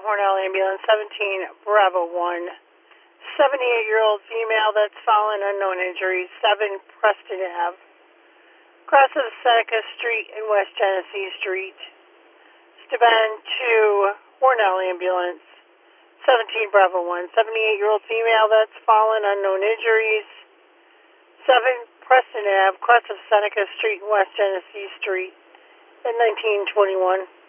Hornell Ambulance 17 Bravo 1. 78-year-old female that's fallen, unknown injuries, 7 Preston Ave. Cross of Seneca Street and West Genesee Street. Steban to Hornell Ambulance 17 Bravo 1. 78-year-old female that's fallen, unknown injuries, 7 Preston Ave. Cross of Seneca Street and West Genesee Street at 1921.